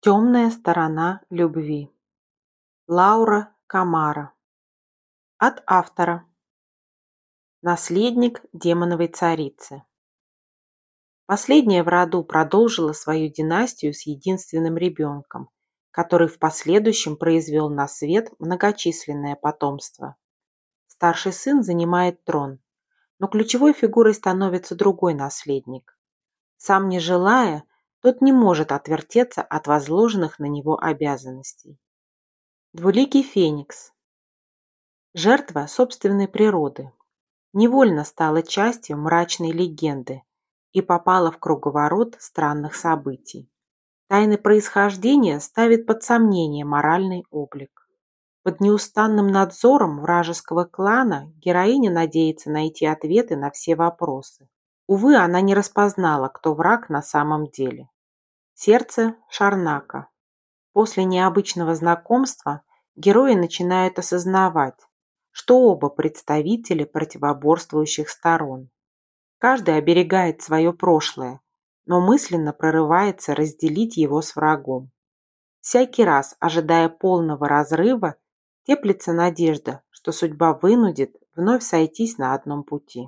Темная сторона любви. Лаура Камара. От автора. Наследник демоновой царицы. Последняя в роду продолжила свою династию с единственным ребенком, который в последующем произвел на свет многочисленное потомство. Старший сын занимает трон, но ключевой фигурой становится другой наследник. Сам не желая, тот не может отвертеться от возложенных на него обязанностей. Двуликий феникс. Жертва собственной природы. Невольно стала частью мрачной легенды и попала в круговорот странных событий. Тайны происхождения ставит под сомнение моральный облик. Под неустанным надзором вражеского клана героиня надеется найти ответы на все вопросы. Увы, она не распознала, кто враг на самом деле. Сердце Шарнака. После необычного знакомства герои начинают осознавать, что оба представители противоборствующих сторон. Каждый оберегает свое прошлое, но мысленно прорывается разделить его с врагом. Всякий раз, ожидая полного разрыва, теплится надежда, что судьба вынудит вновь сойтись на одном пути.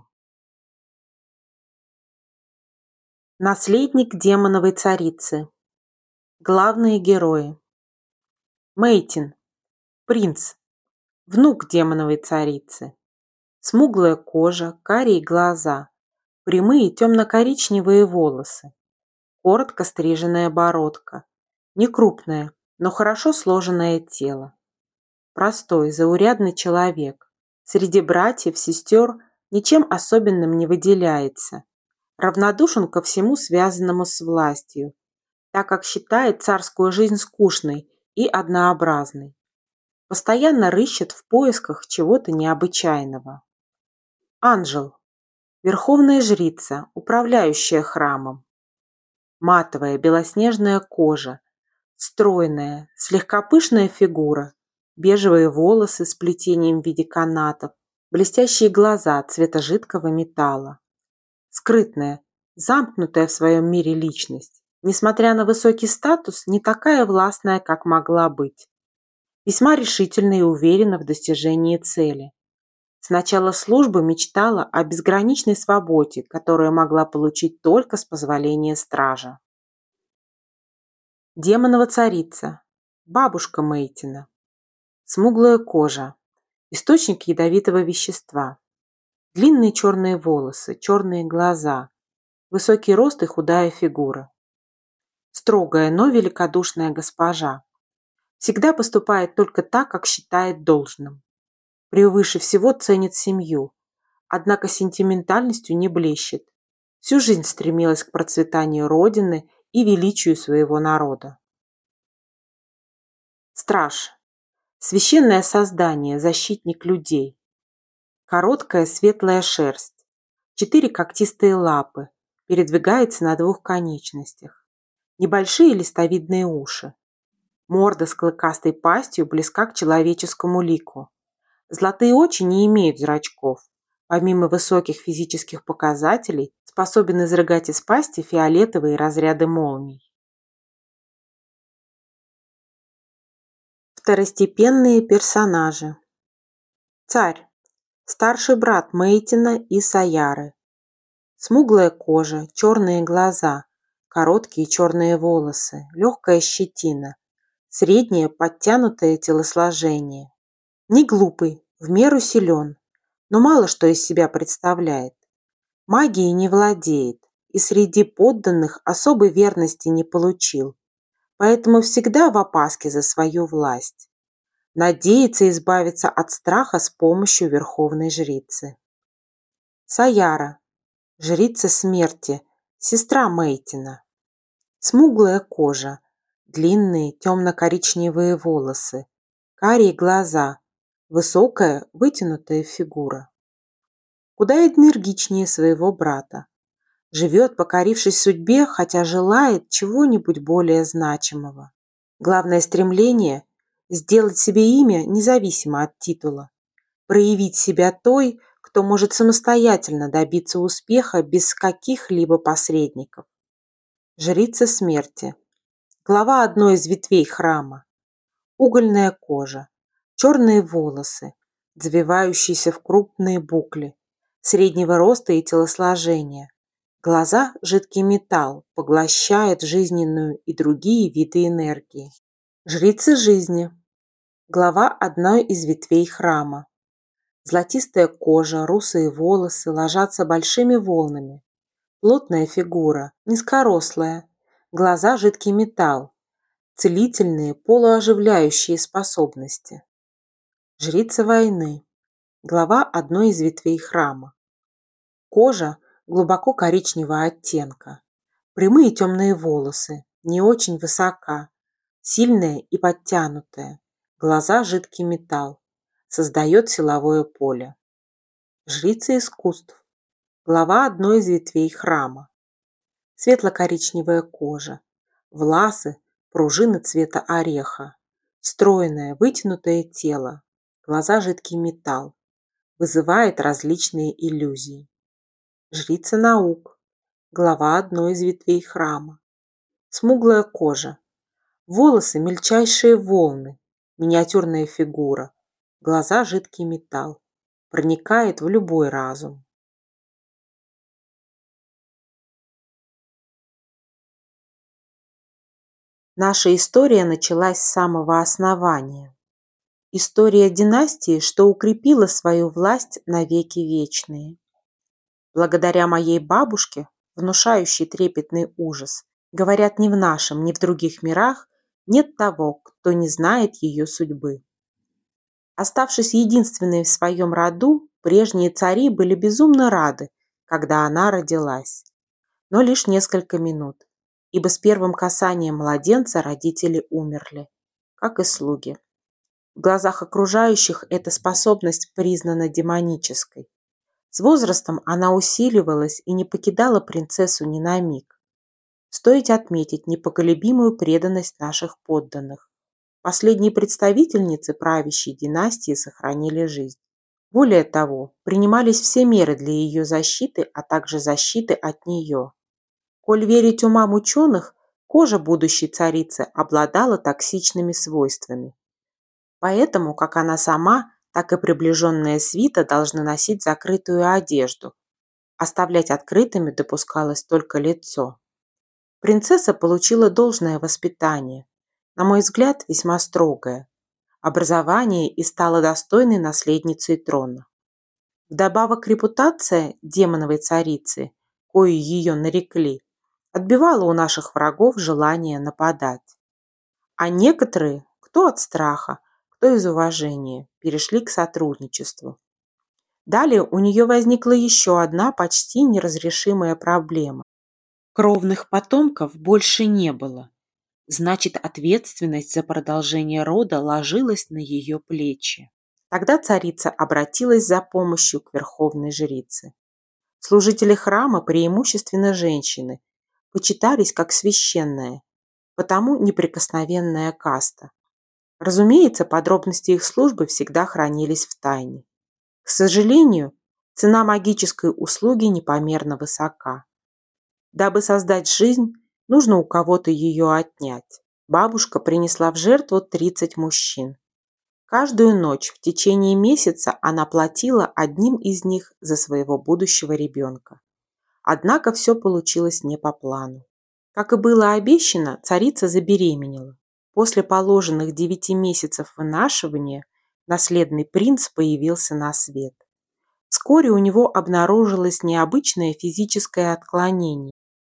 Наследник демоновой царицы. Главные герои. Мейтин. Принц. Внук демоновой царицы. Смуглая кожа, карие глаза, прямые темно-коричневые волосы, коротко стриженная бородка, некрупное, но хорошо сложенное тело. Простой, заурядный человек. Среди братьев, сестер ничем особенным не выделяется. Равнодушен ко всему, связанному с властью, так как считает царскую жизнь скучной и однообразной. Постоянно рыщет в поисках чего-то необычайного. Анжел. Верховная жрица, управляющая храмом. Матовая белоснежная кожа, стройная, слегка пышная фигура, бежевые волосы с плетением в виде канатов, блестящие глаза цвета жидкого металла. Скрытная, замкнутая в своем мире личность, несмотря на высокий статус, не такая властная, как могла быть. Весьма решительна и уверена в достижении цели. С начала службы мечтала о безграничной свободе, которую могла получить только с позволения стража. Демонова царица. Бабушка Мейтина. Смуглая кожа. Источник ядовитого вещества. Длинные черные волосы, черные глаза. Высокий рост и худая фигура. Строгая, но великодушная госпожа. Всегда поступает только так, как считает должным. Превыше всего ценит семью, однако сентиментальностью не блещет. Всю жизнь стремилась к процветанию Родины и величию своего народа. Страж. Священное создание, защитник людей. Короткая светлая шерсть, 4 когтистые лапы, передвигается на 2 конечностях. Небольшие листовидные уши. Морда с клыкастой пастью близка к человеческому лику. Золотые очи не имеют зрачков. Помимо высоких физических показателей, способен изрыгать из пасти фиолетовые разряды молний. Второстепенные персонажи. Царь. Старший брат Мейтина и Саяры. Смуглая кожа, черные глаза, короткие черные волосы, легкая щетина, среднее подтянутое телосложение. Не глупый, в меру силен, но мало что из себя представляет. Магией не владеет и среди подданных особой верности не получил, поэтому всегда в опаске за свою власть. Надеется избавиться от страха с помощью верховной жрицы. Саяра. Жрица смерти, сестра Мейтина. Смуглая кожа, длинные темно-коричневые волосы, карие глаза, высокая вытянутая фигура. Куда энергичнее своего брата. Живет, покорившись судьбе, хотя желает чего-нибудь более значимого. Главное стремление – сделать себе имя независимо от титула. Проявить себя той, кто может самостоятельно добиться успеха без каких-либо посредников. Жрица смерти. глава одной из ветвей храма. Угольная кожа, черные волосы, завивающиеся в крупные букли, среднего роста и телосложения. Глаза – жидкий металл, поглощает жизненную и другие виды энергии. Жрицы жизни. Глава одной из ветвей храма. Золотистая кожа, русые волосы ложатся большими волнами. Плотная фигура, низкорослая. Глаза – жидкий металл. Целительные, полуоживляющие способности. Жрица войны. Глава одной из ветвей храма. Кожа глубоко коричневого оттенка. Прямые темные волосы, не очень высока, сильная и подтянутая. Глаза – жидкий металл. Создает силовое поле. Жрица искусств. Глава одной из ветвей храма. Светло-коричневая кожа. Власы, пружины цвета ореха. Стройное, вытянутое тело. Глаза – жидкий металл. Вызывает различные иллюзии. Жрица наук. Глава одной из ветвей храма. Смуглая кожа. Волосы – мельчайшие волны. Миниатюрная фигура. Глаза – жидкий металл. Проникает в любой разум. Наша история началась с самого основания. История династии, что укрепила свою власть на веки вечные. Благодаря моей бабушке, внушающей трепетный ужас, говорят, ни в нашем, ни в других мирах нет того, кто не знает ее судьбы. Оставшись единственной в своем роду, прежние цари были безумно рады, когда она родилась. Но лишь несколько минут, ибо с первым касанием младенца родители умерли, как и слуги. В глазах окружающих эта способность признана демонической. С возрастом она усиливалась и не покидала принцессу ни на миг. Стоит отметить непоколебимую преданность наших подданных. Последние представительницы правящей династии сохранили жизнь. Более того, принимались все меры для ее защиты, а также защиты от нее. Коль верить умам ученых, кожа будущей царицы обладала токсичными свойствами. Поэтому как она сама, так и приближенная свита должны носить закрытую одежду. Оставлять открытыми допускалось только лицо. Принцесса получила должное воспитание, на мой взгляд, весьма строгое, образование и стала достойной наследницей трона. Вдобавок репутация демоновой царицы, кою ее нарекли, отбивала у наших врагов желание нападать. А некоторые, кто от страха, кто из уважения, перешли к сотрудничеству. Далее у нее возникла еще одна почти неразрешимая проблема. Кровных потомков больше не было. Значит, ответственность за продолжение рода ложилась на ее плечи. Тогда царица обратилась за помощью к верховной жрице. Служители храма, преимущественно женщины, почитались как священная, потому неприкосновенная каста. Разумеется, подробности их службы всегда хранились в тайне. К сожалению, цена магической услуги непомерно высока. Дабы создать жизнь, нужно у кого-то ее отнять. Бабушка принесла в жертву 30 мужчин. Каждую ночь в течение месяца она платила одним из них за своего будущего ребенка. Однако все получилось не по плану. Как и было обещано, царица забеременела. После положенных 9 месяцев вынашивания наследный принц появился на свет. Вскоре у него обнаружилось необычное физическое отклонение.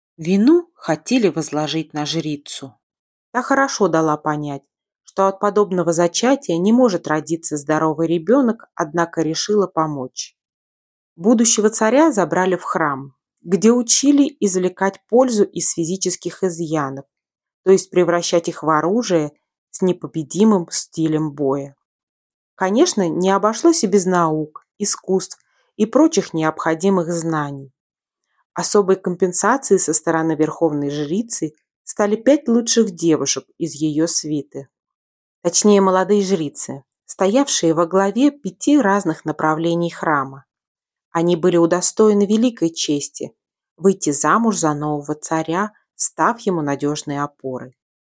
Вину хотели возложить на жрицу. Та хорошо дала понять, что от подобного зачатия не может родиться здоровый ребенок, однако решила помочь. Будущего царя забрали в храм, где учили извлекать пользу из физических изъянов, то есть превращать их в оружие с непобедимым стилем боя. Конечно, не обошлось и без наук, искусств и прочих необходимых знаний. Особой компенсацией со стороны верховной жрицы стали 5 лучших девушек из ее свиты. Точнее, молодые жрицы, стоявшие во главе 5 разных направлений храма. Они были удостоены великой чести выйти замуж за нового царя, став ему надежной опорой.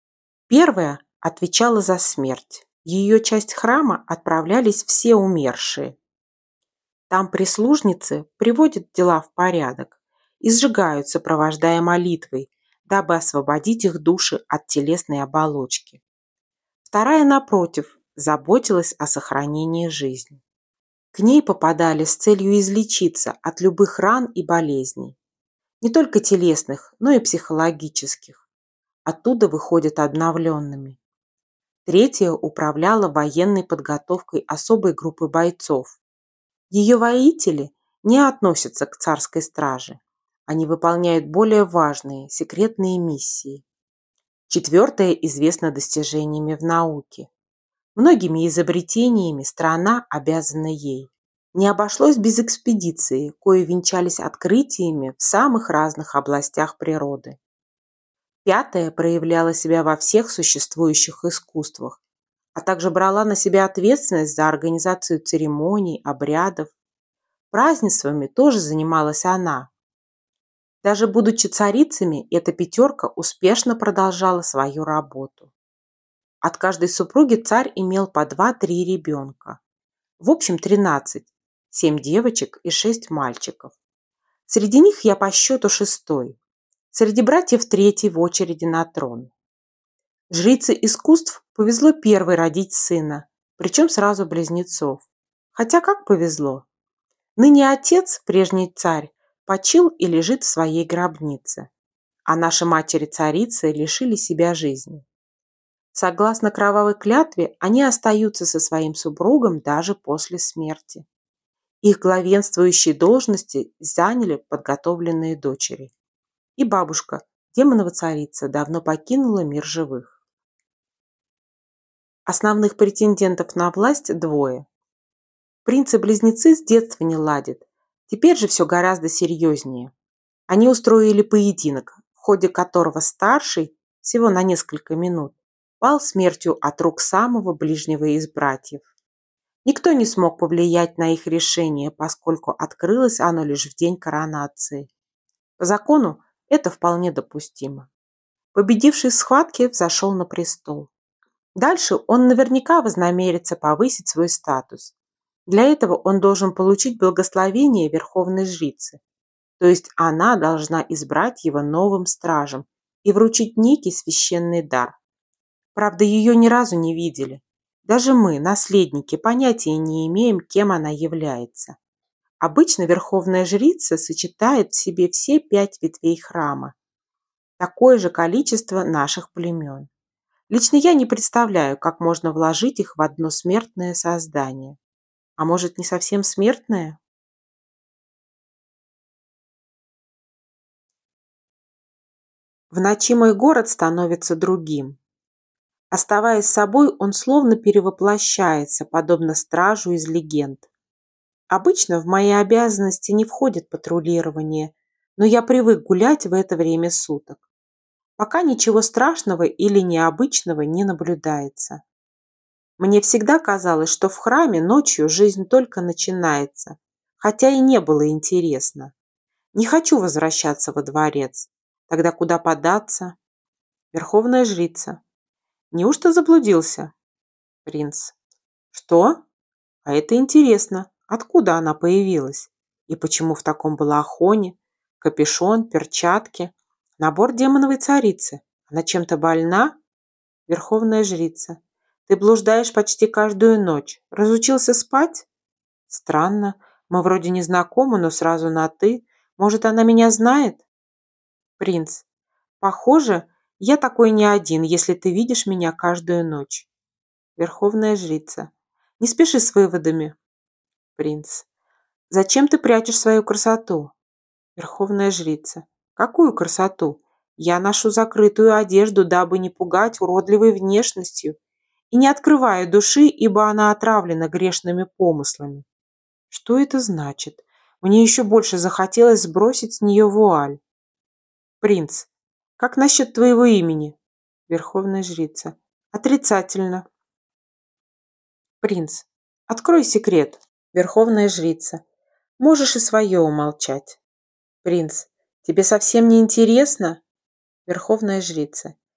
Первая отвечала за смерть. В ее часть храма отправлялись все умершие. Там прислужницы приводят дела в порядок и сжигают, сопровождая молитвой, дабы освободить их души от телесной оболочки. Вторая, напротив, заботилась о сохранении жизни. К ней попадали с целью излечиться от любых ран и болезней, не только телесных, но и психологических. Оттуда выходят обновленными. Третья управляла военной подготовкой особой группы бойцов. Ее воители не относятся к царской страже. Они выполняют более важные, секретные миссии. Четвертая известна достижениями в науке. Многими изобретениями страна обязана ей. Не обошлось без экспедиции, кои венчались открытиями в самых разных областях природы. Пятая проявляла себя во всех существующих искусствах, а также брала на себя ответственность за организацию церемоний, обрядов. Празднествами тоже занималась она. Даже будучи царицами, эта пятерка успешно продолжала свою работу. От каждой супруги царь имел по 2-3 ребенка. В общем 13, 7 девочек и 6 мальчиков. Среди них я по счету шестой. Среди братьев третий в очереди на трон. Жрице искусств повезло первой родить сына, причем сразу близнецов. Хотя как повезло? Ныне отец, прежний царь, почил и лежит в своей гробнице, а наши матери-царицы лишили себя жизни. Согласно кровавой клятве, они остаются со своим супругом даже после смерти. Их главенствующие должности заняли подготовленные дочери. И бабушка, демонова царица, давно покинула мир живых. Основных претендентов на власть двое. Принцы-близнецы с детства не ладят. Теперь же все гораздо серьезнее. Они устроили поединок, в ходе которого старший, всего на несколько минут, пал смертью от рук самого ближнего из братьев. Никто не смог повлиять на их решение, поскольку открылось оно лишь в день коронации. По закону это вполне допустимо. Победивший в схватке взошел на престол. Дальше он наверняка вознамерится повысить свой статус. Для этого он должен получить благословение верховной жрицы, то есть она должна избрать его новым стражем и вручить некий священный дар. Правда, ее ни разу не видели. Даже мы, наследники, понятия не имеем, кем она является. Обычно верховная жрица сочетает в себе все 5 ветвей храма. Такое же количество наших племен. Лично я не представляю, как можно вложить их в одно смертное создание. А может, не совсем смертное? В ночи мой город становится другим. Оставаясь собой, он словно перевоплощается, подобно стражу из легенд. Обычно в мои обязанности не входит патрулирование, но я привык гулять в это время суток. Пока ничего страшного или необычного не наблюдается. Мне всегда казалось, что в храме ночью жизнь только начинается, хотя и не было интересно. Не хочу возвращаться во дворец. Тогда куда податься? Верховная жрица. Неужто заблудился? Принц. Что? А это интересно. Откуда она появилась? И почему в таком балахоне? Капюшон, перчатки. Набор демоновой царицы. Она чем-то больна? Верховная жрица. Ты блуждаешь почти каждую ночь. Разучился спать? Странно. Мы вроде не знакомы, но сразу на «ты». Может, она меня знает? Принц. Похоже, я такой не один, если ты видишь меня каждую ночь. Верховная жрица. Не спеши с выводами. Принц. Зачем ты прячешь свою красоту? Верховная жрица. Какую красоту? Я ношу закрытую одежду, дабы не пугать уродливой внешностью, и не открываю души, ибо она отравлена грешными помыслами. Что это значит? Мне еще больше захотелось сбросить с нее вуаль. Принц. Как насчет твоего имени? Верховная жрица. Отрицательно. Принц. Открой секрет. Верховная жрица. Можешь и свое умолчать. Принц. Тебе совсем не интересно? Верховная жрица.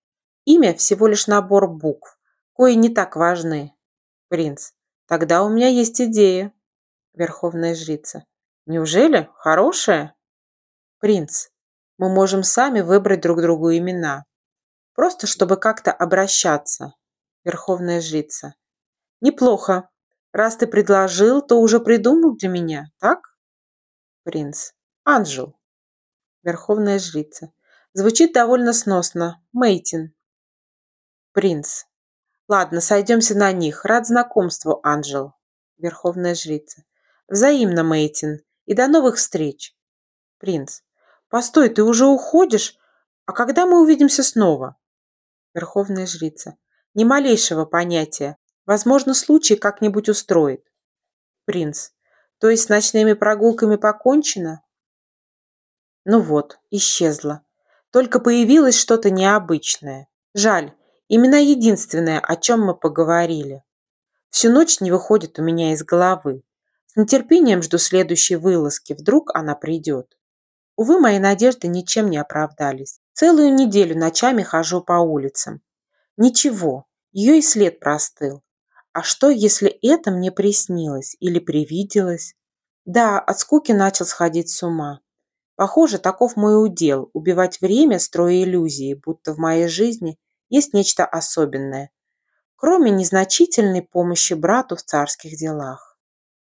Имя всего лишь набор букв, кои не так важны. Принц. Тогда у меня есть идея. Верховная жрица. Неужели? Хорошая? Принц. Мы можем сами выбрать друг другу имена. Просто чтобы как-то обращаться. Верховная жрица. Неплохо. Раз ты предложил, то уже придумал для меня, так? Принц. Анжел. Верховная жрица. Звучит довольно сносно. Мейтин. Принц. Ладно, сойдемся на них. Рад знакомству, Анжел. Верховная жрица. Взаимно, Мейтин. И до новых встреч. Принц. Постой, ты уже уходишь? А когда мы увидимся снова? Верховная жрица. Ни малейшего понятия. Возможно, случай как-нибудь устроит. Принц. То есть с ночными прогулками покончено? Ну вот, исчезла. Только появилось что-то необычное. Жаль, именно единственное, о чем мы поговорили. Всю ночь не выходит у меня из головы. С нетерпением жду следующей вылазки, вдруг она придет. Увы, мои надежды ничем не оправдались. Целую неделю ночами хожу по улицам. Ничего, ее и след простыл. А что, если это мне приснилось или привиделось? Да, от скуки начал сходить с ума. Похоже, таков мой удел – убивать время, строя иллюзии, будто в моей жизни есть нечто особенное, кроме незначительной помощи брату в царских делах.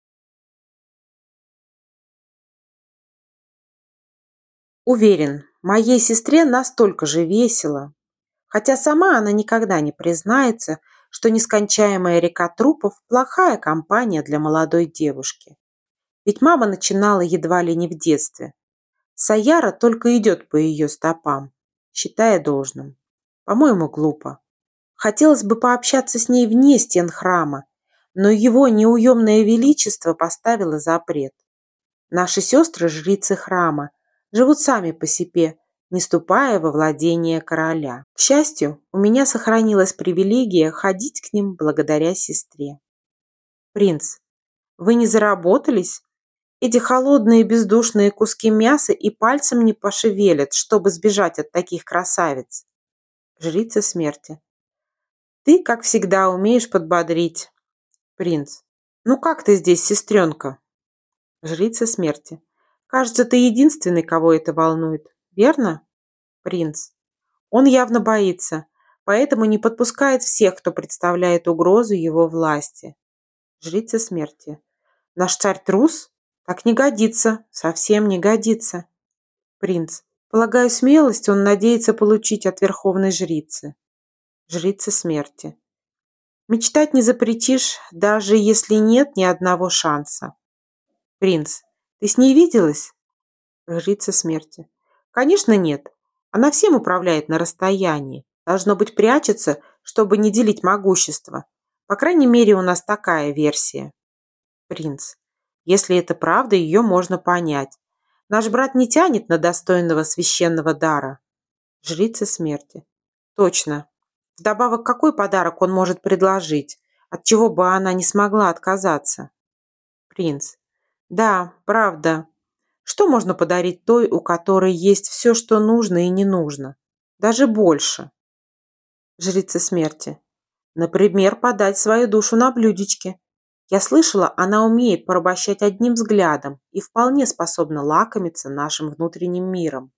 Уверен, моей сестре настолько же весело, хотя сама она никогда не признается, что нескончаемая река трупов – плохая компания для молодой девушки. Ведь мама начинала едва ли не в детстве. Саяра только идет по ее стопам, считая должным. По-моему, глупо. Хотелось бы пообщаться с ней вне стен храма, но его неуемное величество поставило запрет. Наши сестры, жрицы храма, живут сами по себе, не ступая во владение короля. К счастью, у меня сохранилась привилегия ходить к ним благодаря сестре. Принц, вы не заработались? Эти холодные бездушные куски мяса и пальцем не пошевелят, чтобы сбежать от таких красавиц. Жрица смерти. Ты, как всегда, умеешь подбодрить. Принц. Ну как ты здесь, сестренка? Жрица смерти. Кажется, ты единственный, кого это волнует. Верно? Принц. Он явно боится, поэтому не подпускает всех, кто представляет угрозу его власти. Жрица смерти. Наш царь трус? Так не годится, совсем не годится. Принц. Полагаю, смелость он надеется получить от верховной жрицы. Жрица смерти. Мечтать не запретишь, даже если нет ни одного шанса. Принц. Ты с ней виделась? Жрица смерти. Конечно, нет. Она всем управляет на расстоянии. Должно быть, прячется, чтобы не делить могущество. По крайней мере, у нас такая версия. Принц. Если это правда, ее можно понять. Наш брат не тянет на достойного священного дара. Жрица смерти. Точно. Вдобавок, какой подарок он может предложить, от чего бы она не смогла отказаться? Принц. Да, правда. Что можно подарить той, у которой есть все, что нужно и не нужно? Даже больше. Жрица смерти. Например, подать свою душу на блюдечке. Я слышала, она умеет порабощать одним взглядом и вполне способна лакомиться нашим внутренним миром.